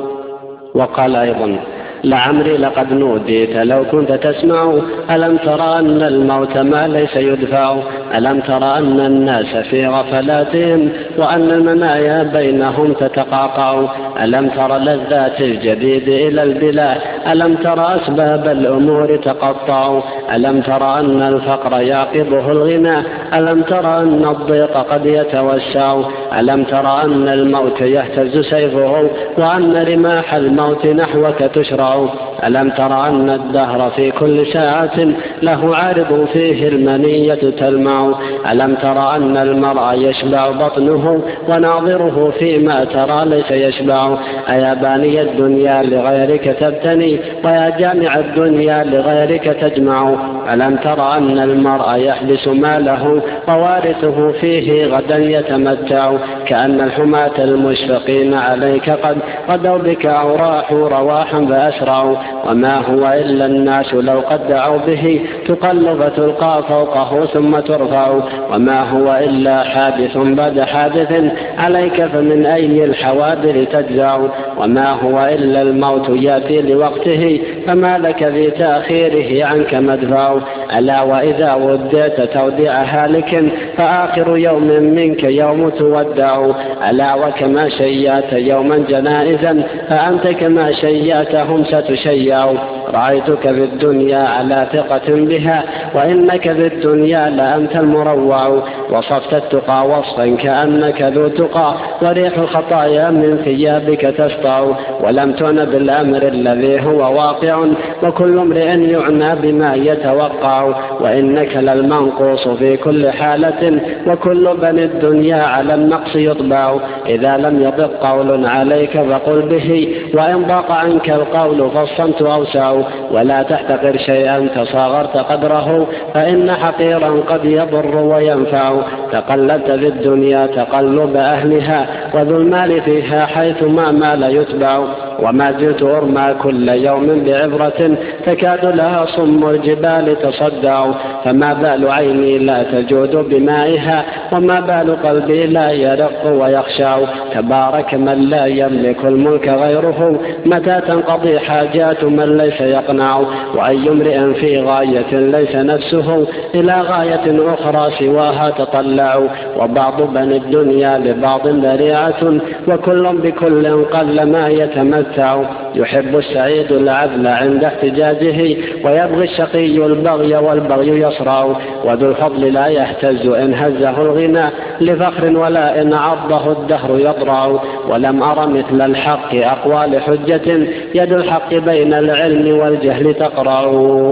وقال أيضا لعمري لقد نوديت لو كنت تسمع. ألم ترى أن الموت ما ليس يدفع. ألم ترى أن الناس في غفلاتهم وأن المنايا بينهم تتقاطع. ألم ترى لذات الجديد إلى البلا. ألم ترى أسباب الأمور تقطع. ألم ترى أن الفقر يعقبه الغنى. ألم ترى أن الضيق قد يتوسع. ألم ترى أن الموت يهتز سيفه وأن رماح الموت نحوك تشرع. ألم ترى أن الدهر في كل ساعة له عارض فيه المنية تلمع. ألم ترى أن المرء يشبع بطنه وناظره فيما ترى ليس يشبع. أيا باني الدنيا لغيرك تبتني ويا جامع الدنيا لغيرك تجمع. ألم ترى أن المرء يحبس ماله ووارثه فيه غدا يتمتع. كأن الحماة المشفقين عليك قد غدوا بك أو راحوا رواحا فأسرعوا. وما هو إلا الناس لو قد دعوا به تقلب تلقى فوقه ثم ترفع. وما هو إلا حادث بعد حادث عليك فمن أي الحوادث تجزع. وما هو إلا الموت يأتي لوقته فما لك في تأخيره عنك مدفع. ألا وإذا ودعت توديع هالك فآخر يوم منك يوم تودع. ألا وكما شيعت يوما جنائزا فأنت كما شيعتهم ستشيع. رأيتك في الدنيا على ثقة بها وإنك في الدنيا لأنت المروع. وصفت التقى وصفا كأنك ذو تقى وريح الخطايا من ثيابك تسطع. ولم تعنى بالأمر الذي هو واقع وكل امرئ يعنى بما يتوقع. وإنك للمنقوص في كل حالة وكل بني الدنيا على النقص يطبع. إذا لم يضق قول عليك فقل به وإن ضاق عنك القول فالصمت أوسع. ولا تحتقر شيئا تصاغرت قدره فإن حقيرا قد يضر وينفع. تقلبت في الدنيا تقلب أهلها وذو المال فيها حيث ما مال يتبع. وما زلت أرمى كل يوم بعبرة تكاد لها صم الجبال تصدع. فما بال عيني لا تجود بمائها وما بال قلبي لا يرق ويخشع. تبارك من لا يملك الملك غيره متى تنقضي حاجات من ليس يقنع. وأي امرئ في غاية ليس نفسه إلى غاية أخرى سواها تطلع. وبعض بني الدنيا لبعض ذريعة وكل بكل قل ما يتمتع. يحب السعيد العدل عند احتجاجه ويبغي الشقي البغي والبغي يصرع. وذو الفضل لا يهتز إن هزه الغنى لفخر ولا إن عضه الدهر يضرع. ولم أر مثل الحق أقوى لحجة يد الحق بين العلم والجهل تقرع.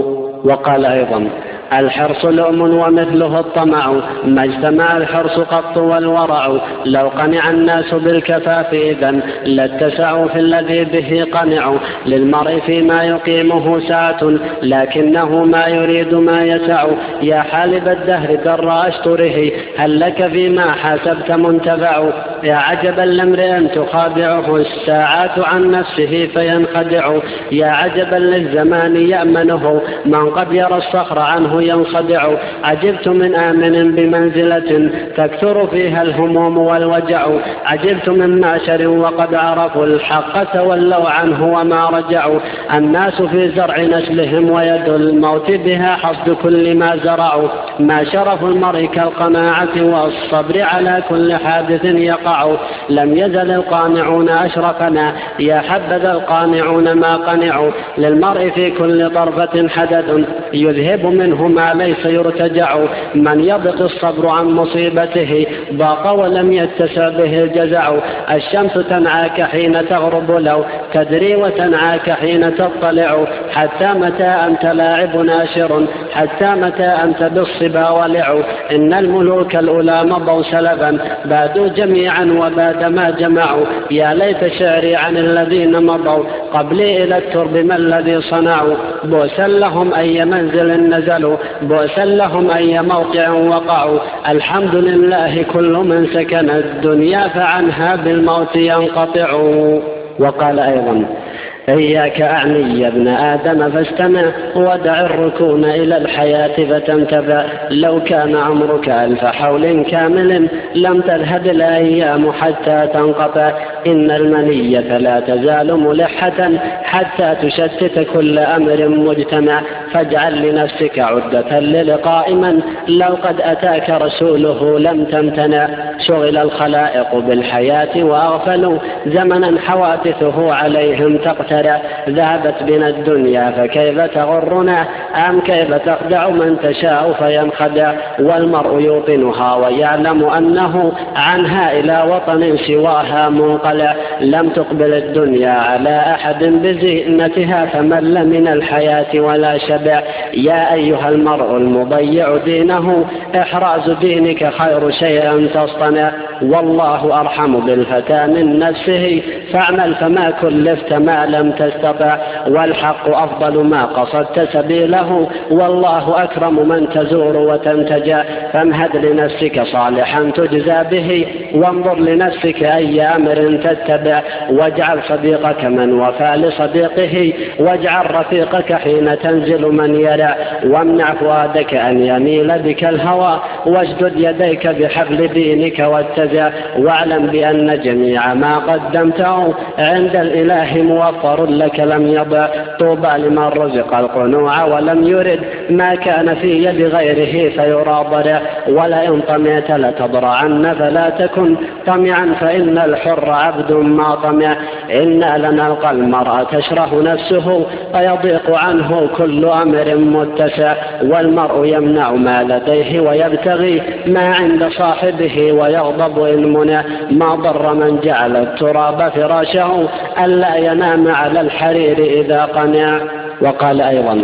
وقال أيضا الحرص لؤم ومثله الطمع ما اجتمع الحرص قط والورع. لو قنع الناس بالكفاف إذن لاتسعوا في الذي به قنعوا. للمرء فيما يقيمه ساعة لكنه ما يريد ما يسع. يا حالب الدهر در أشطره هل لك فيما حاسبت منتفع. يا عجبا لامرئ تخادعه الساعات عن نفسه فينخدع. يا عجبا للزمان يأمنه من قد يرى الصخر عنه عنه ينخدع. عجبت من آمن بمنزلة تكثر فيها الهموم والوجع. عجبت من معشر وقد عرفوا الحق تولوا عنه وما رجعوا. الناس في زرع نسلهم ويد الموت بها حصد كل ما زرعوا. ما شرف المرء كالقناعة والصبر على كل حادث يقع. لم يزل القانعون أشرفنا يا حبذا القانعون ما قنعوا. للمرء في كل طرفة حدث يذهب منه ما ليس يرتجع. من يضق الصبر عن مصيبته ضاق ولم يتسع به الجزع. الشمس تنعاك حين تغرب لو تدري وتنعاك حين تطلع. حتى متى أنت لاعب ناشر حتى متى أنت بالصبا ولع. إن الملوك الأولى مضوا سلفا بادوا جميعا وباد ما جمعوا. يا ليت شعري عن الذين مضوا قبلي إلى الترب ما الذي صنعوا. بؤسا لهم أي منزل نزلوا بؤسا لهم أي موقع وقعوا. الحمد لله كل من سكن الدنيا فعنها بالموت ينقطع. وقال أيضا إياك أعني يا ابن آدم فاستمع ودع الركون إلى الحياة فتنتفع. لو كان عمرك 1000 حول كامل لم تذهب الأيام حتى تنقطع. إن المنية لا تزال ملحة حتى تشتت كل أمر مجتمع. فاجعل لنفسك عدة للقاء من لو قد أتاك رسوله لم تمتنع. شغل الخلائق بالحياة وأغفلوا زمنا حوادثه عليهم تقترع. ذهبت بنا الدنيا فكيف تغرنا أم كيف تخدع من تشاء فينخدع. والمرء يوطنها ويعلم أنه عنها إلى وطن سواها منقلع. لم تقبل الدنيا على أحد بزينتها فمل من الحياة ولا شبع. يا أيها المرء المضيع دينه إحراز دينك خير شيء تصطنع. والله أرحم بالفتى من نفسه فاعمل فما كلفت ما لم تستطع. والحق أفضل ما قصدت سبيله والله أكرم من تزور وتنتجى. فامهد لنفسك صالحا تجزى به وانظر لنفسك أي أمر تتبع. واجعل صديقك من وفى لصديقه واجعل رفيقك حين تنزل من يرى. وامنع فؤادك أن يميل بك الهوى واشدد يديك بحبل دينك واتزع. واعلم بأن جميع ما قدمته عند الإله موفر لك لم يضع. طوبى لمن رزق القنوع ولم يرد ما كان في يد غيره فيرى ضرع. ولئن طمعت لتضرعن فلا تكن طمعا فإن الحر عبد ما طمع. إنا لنلقى المرء تشره نفسه فيضيق عنه كل أمر متسع. والمرء يمنع ما لديه ويبتغي ما عند صاحبه ويغضب إن منع. ما ضر من جعل التراب فراشه ألا ينام على الحرير إذا قنع. وقال أيضا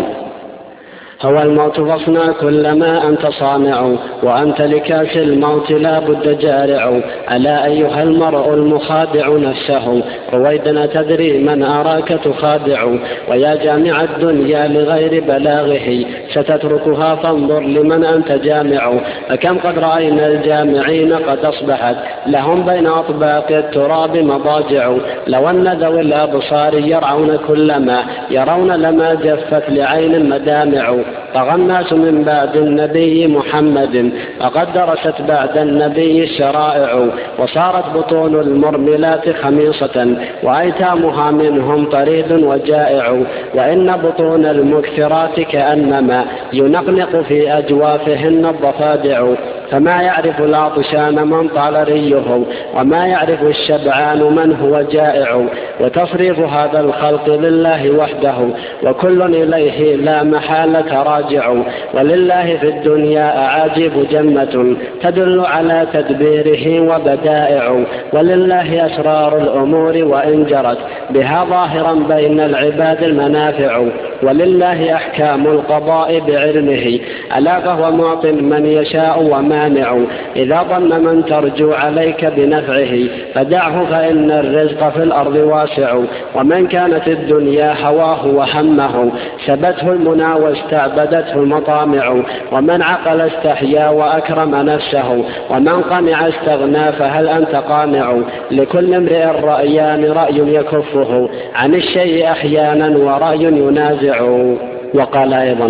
هو الموت فاصنع كل ما أنت صانع وأنت لكاس الموت لا بد جارع. ألا أيها المرء المخادع نفسه رويدنا تدري من أراك تخادع. ويا جامع الدنيا لغير بلاغه ستتركها فانظر لمن أنت جامع. فكم قد رأينا الجامعين قد أصبحت لهم بين أطباق التراب مضاجع. لو أن ذوي الأبصار يرعون كل ما يرون لما جفت لعين مدامع. طغى الناس من بعد النبي محمد فقد درست بعد النبي الشرائع. وصارت بطون المرملات خميصة وأيتامها منهم طريد وجائع. وإن بطون المكثرات كأنما ينقنق في أجوافهن الضفادع. فما يعرف العطشان من طال ريه وما يعرف الشبعان من هو جائع. وتصريف هذا الخلق لله وحده وكل إليه لا محالة راجع. ولله في الدنيا أعاجب جمة تدل على تدبيره وبدائع. ولله أسرار الأمور وإن جرت بها ظاهرا بين العباد المنافع. ولله أحكام القضاء بعلمه ألا فهو معط من يشاء ومانع. إذا ظن من ترجو عليك بنفعه فدعه فإن الرزق في الأرض واسع. ومن كانت الدنيا هواه وهمه سبته المنى واستعبدته المطامع. ومن عقل استحيا وأكرم نفسه ومن قنع استغنى فهل أنت قانع. لكل امرئ رأيان رأي يكفه عن الشيء أحيانا ورأي ينازع. وقال أيضا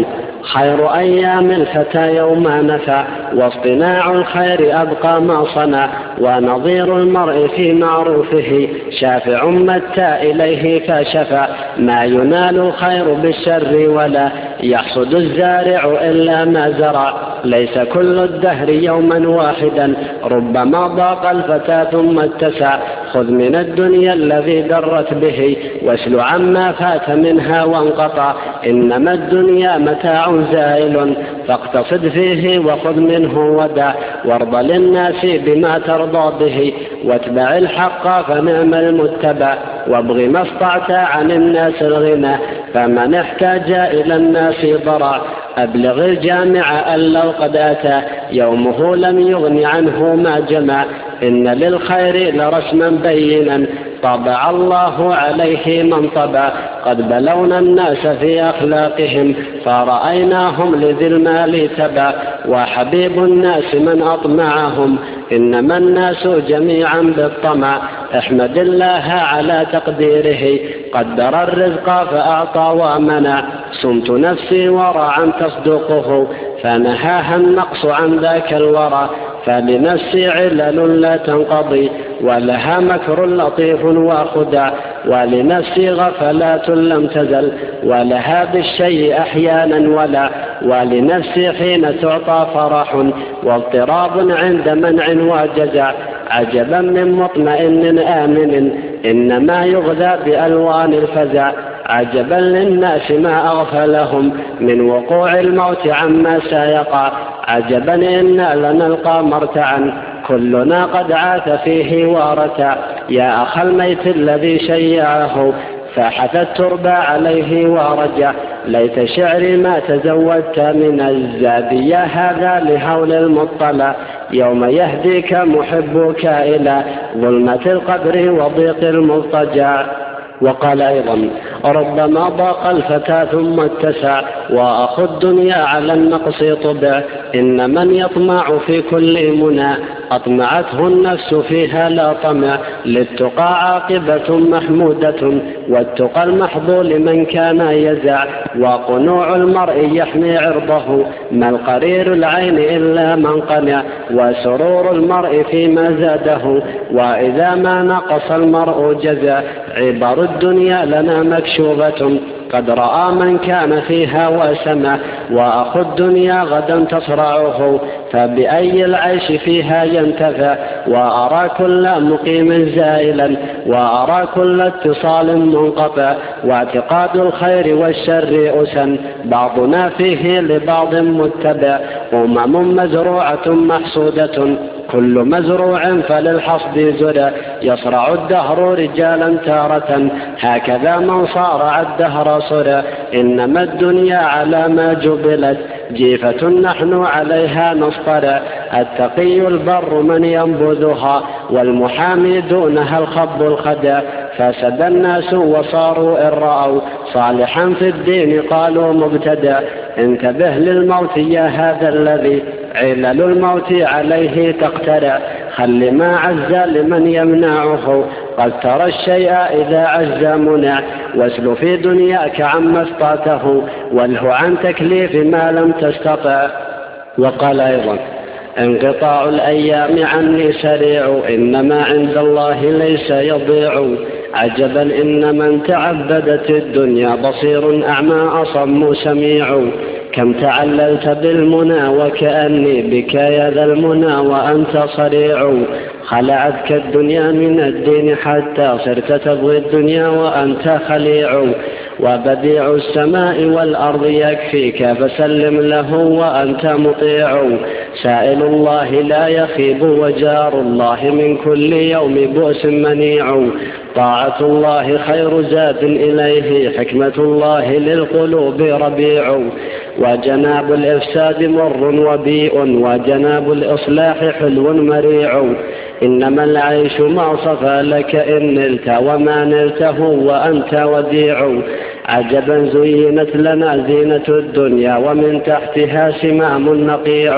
خير أيام الفتى يوم نفع، واصطناع الخير أبقى ما صنع، ونظير المرء في معروفه شافع متى إليه فشفع. ما ينال الخير بالشر ولا يحصد الزارع إلا ما زرع، ليس كل الدهر يوما واحدا، ربما ضاق الفتى ثم اتسع. خذ من الدنيا الذي درت به واسل عما فات منها وانقطع، إنما الدنيا متاع زائل فاقتصد فيه وخذ منه ودع، وارض للناس بما ترضى به واتبع الحق فنعم المتبع، وابغ ما استطعت عن الناس الغنى فمن احتاج إلى الناس ضرع. أبلغ الجامع أن لو قد أتى يومه لم يغن عنه ما جمع، إن للخير لرسما بينا طبع الله عليه من طبع. قد بلونا الناس في أخلاقهم فرأيناهم لذي المال تبع، وحبيب الناس من أطمعهم إنما الناس جميعا بالطمع. احمد الله على تقديره قدر الرزق فأعطى ومنع، صمت نفسي ورعا تصدقه فنهاها النقص عن ذاك الورى. فلنفسي علل لا تنقضي ولها مكر لطيف وخدع، ولنفسي غفلات لم تزل ولها بالشيء أحيانا ولا، ولنفسي حين تعطى فرح واضطراب عند منع وجزع. عجبا من مطمئن آمن إنما يغذى بألوان الفزع، عجبا للناس ما أغفلهم من وقوع الموت عما سيقع. عجبا إنا لنلقى مرتعا كلنا قد عاث فيه وارتع، يا أخ الميت الذي شيعه فحث التربى عليه ورجع. ليت شعري ما تزودت من الزاد يا هذا لهول المطلع، يوم يهديك محبك إلى ظلمة القبر وضيق المضطجع. وقال أيضا ربما ضاق الفتى ثم اتسع، وأخو الدنيا على النقص طبع، إن من يطمع في كل منى أطمعته النفس فيها لا طمع. للتقى عاقبة محمودة والتقى المحض لمن كان يزع، وقنوع المرء يحمي عرضه ما القرير العين إلا من قنع، وسرور المرء فيما زاده وإذا ما نقص المرء جزع. عبر الدنيا لنا مكشوفة قد رأى من كان فيها وسمع، وأخو الدنيا غدا تصرعه فبأي العيش فيها ينتفع. وأرى كل مقيم زائلا وأرى كل اتصال منقطع، واعتقاد الخير والشر أسا بعضنا فيه لبعض متبع. أمم مزروعة محصودة كل مزروع فللحصد زرع، يصرع الدهر رجالا تارة هكذا من صارع الدهر صرع. إنما الدنيا على ما جبلت جيفة نحن عليها نصطرع، التقي البر من ينبذها والمحامي دونها الخب الخدع. فسد الناس وصاروا إن رأوا صالحا في الدين قالوا مبتدع، انتبه للموت يا هذا الذي علل الموت عليه تقترع. خل ما عز لمن يمنعه قد ترى الشيء إذا عز منع، واسل في دنياك عما استطعته واله عن تكليف ما لم تستطع. وقال أيضا انقطاع الأيام عني سريع إنما عند الله ليس يضيع. عجبا إن من تعبدت الدنيا بصير أعمى أصم سميع، كم تعللت بالمنى وكأني بك يا ذا المنى وأنت صريع. خلعتك الدنيا من الدين حتى صرت تبغي الدنيا وأنت خليع، وبديع السماء والأرض يكفيك فسلم له وأنت مطيع. سائل الله لا يخيب وجار الله من كل يوم بؤس منيع، طاعة الله خير زاد إليه حكمة الله للقلوب ربيع. وجناب الإفساد مر وبيء وجناب الإصلاح حلو مريع، إنما العيش ما صفى لك إن نلت وما نلته وأنت وديع. عجبا زينت لنا زينة الدنيا ومن تحتها سمام نقيع،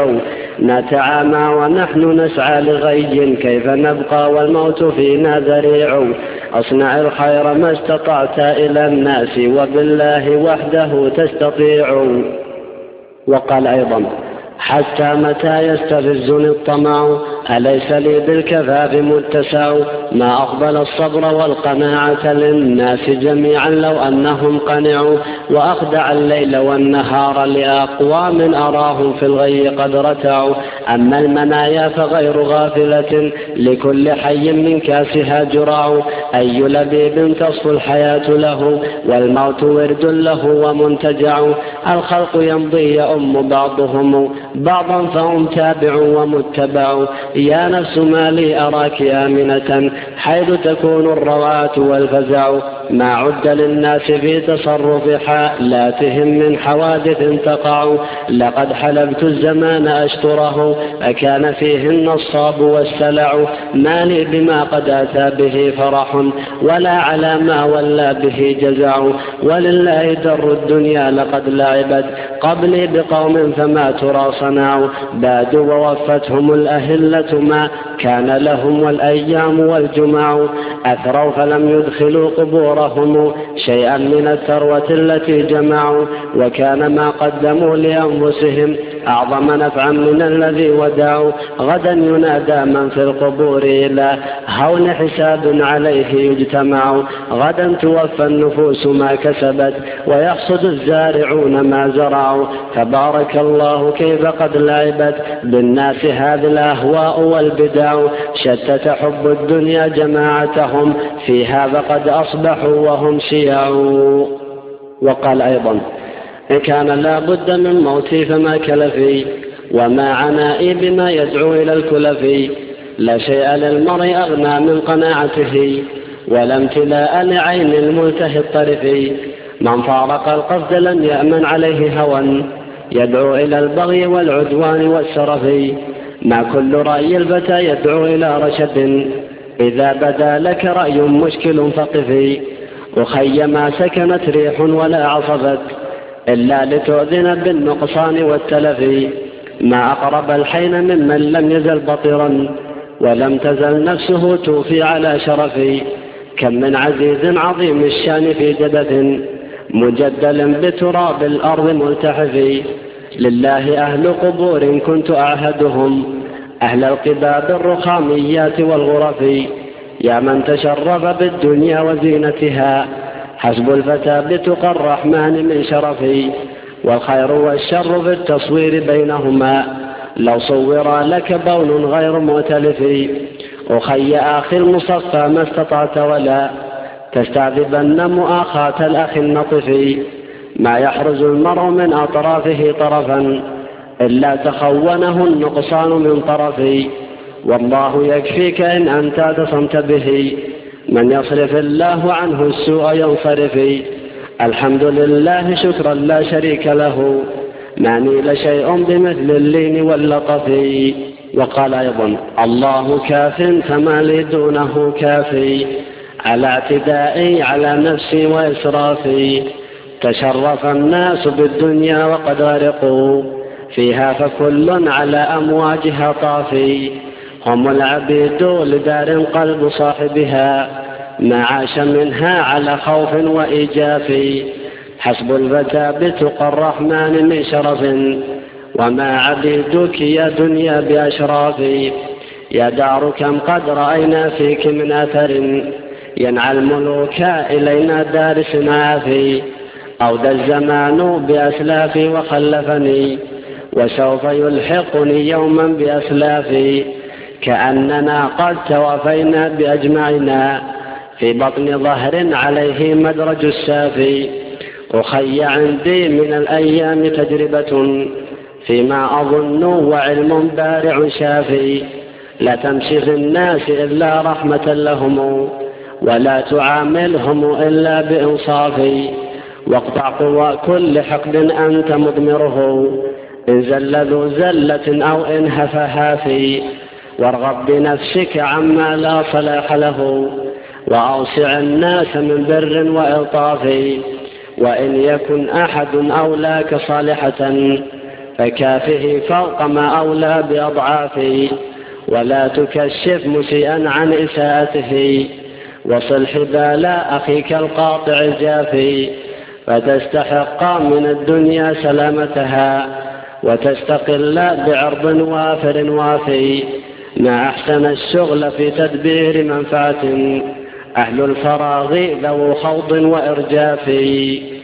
نتعامى ونحن نسعى لغي كيف نبقى والموت فينا ذريع. أصنع الخير ما استطعت إلى الناس وبالله وحده تستطيع. وقال أيضا: حتى متى يستفزني الطمع أليس لي بالكفاف متسع. ما أقبل الصبر والقناعة للناس جميعا لو أنهم قنعوا. وأخدع الليل والنهار لأقوام أراهم في الغي قد رتعوا. أما المنايا فغير غافلة لكل حي من كاسها جرع. أي لبيب تصفو الحياة له والموت ورد له ومنتجع. الخلق يمضي يؤم بعضهم بعضا فهم تابع ومتبع. يا نفس ما لي أراك آمنة حيث تكون الرواة والفزع. ما عد للناس في تصرف حالاتهم من حوادث تقع. لقد حلبت الزمان أشطره أكان فيه النصاب والسلع. ما لي بما قد أتى به فرح ولا على ما ولى به جزع. ولله در الدنيا لقد لعبت قبلي بقوم فما ترى صنعوا. بادوا ووفتهم الأهلة ما كان لهم والأيام والجمع. أثروا فلم يدخلوا قبورهم شيئا من الثروة التي جمعوا. وكان ما قدموا لأنفسهم أعظم نفعا من الذي ودعوا. غدا ينادى من في القبور إلى هون حساب عليه يجتمع. غدا توفى النفوس ما كسبت ويحصد الزارعون ما زرعوا. تبارك الله كيف قد لعبت بالناس هذه الأهواء والبدع. شتت حب الدنيا جماعتهم فيها فقد أصبحوا وهم شيع. وقال أيضا: إن كان لا بد من موتي فما كلفي وما عنائي بما يدعو إلى الكلف. لا شيء للمرء أغنى من قناعته ولا امتلاء لعين الملتهي الطرف. من فارق القصد لم يأمن عليه هوى يدعو إلى البغي والعدوان والسرف. ما كل رأي الفتى يدعو إلى رشد إذا بدا لك رأي مشكل فقفي. أخي ما سكنت ريح ولا عصفت إلا لتؤذن بالنقصان والتلف. ما أقرب الحين ممن لم يزل بطرا ولم تزل نفسه توفي على شرفي. كم من عزيز عظيم الشان في جدث مجدل بتراب الأرض ملتحف. لله أهل قبور كنت أعهدهم أهل القباب الرخاميات والغرف. يا من تشرف بالدنيا وزينتها حسب الفتى بتقى الرحمن من شرفي. والخير والشر في التصوير بينهما لو صور لك بول غير مؤتلف. أخي آخي المصفى ما استطعت ولا تستعذبن مؤاخاة الأخ النطف. ما يحرز المرء من أطرافه طرفا إلا تخونه النقصان من طرفي. والله يكفيك إن أنت اعتصمت به من يصرف الله عنه السوء ينصرف. الحمد لله شكرا لا شريك له ما نيل شيء بمثل اللين واللطف. وقال أيضا: الله كاف فما لي دونه كافي على اعتدائي على نفسي وإسرافي. تشرف الناس بالدنيا وقد غرقوا فيها فكل على أمواجها طافي. هم العبيد لدار قلب صاحبها ما عاش منها على خوف وإيجاف. حسب الفتى بتقى الرحمن من شرف وما عبيدك يا دنيا بأشراف. يا دار كم قد رأينا فيك من أثر ينعى الملوك إلينا دارس عافي. أودى الزمان بأسلافي وخلفني وسوف يلحقني يوما بأسلافي. كأننا قد توافينا بأجمعنا في بطن ظهر عليه مدرج السافي. أخي عندي من الأيام تجربة فيما أظن وعلم بارع شافي. لا تمشي في الناس إلا رحمة لهم ولا تعاملهم إلا بإنصافي. واقطع قوى كل حقد أنت مضمره إن زل ذو زلة أو إن هفها في. وارغب بنفسك عما لا صلاح له وأوسع الناس من بر وإلطاف. وإن يكن أحد أولاك صالحة فكافه فوق ما أولى بأضعاف. ولا تكشف مسيئا عن إساءته وصل حبال أخيك القاطع الجافي. فتستحق من الدنيا سلامتها وتستقل بعرض وافر وافي. ما أحسن الشغل في تدبير منفعة، أهل الفراغ ذو خوض وإرجاف.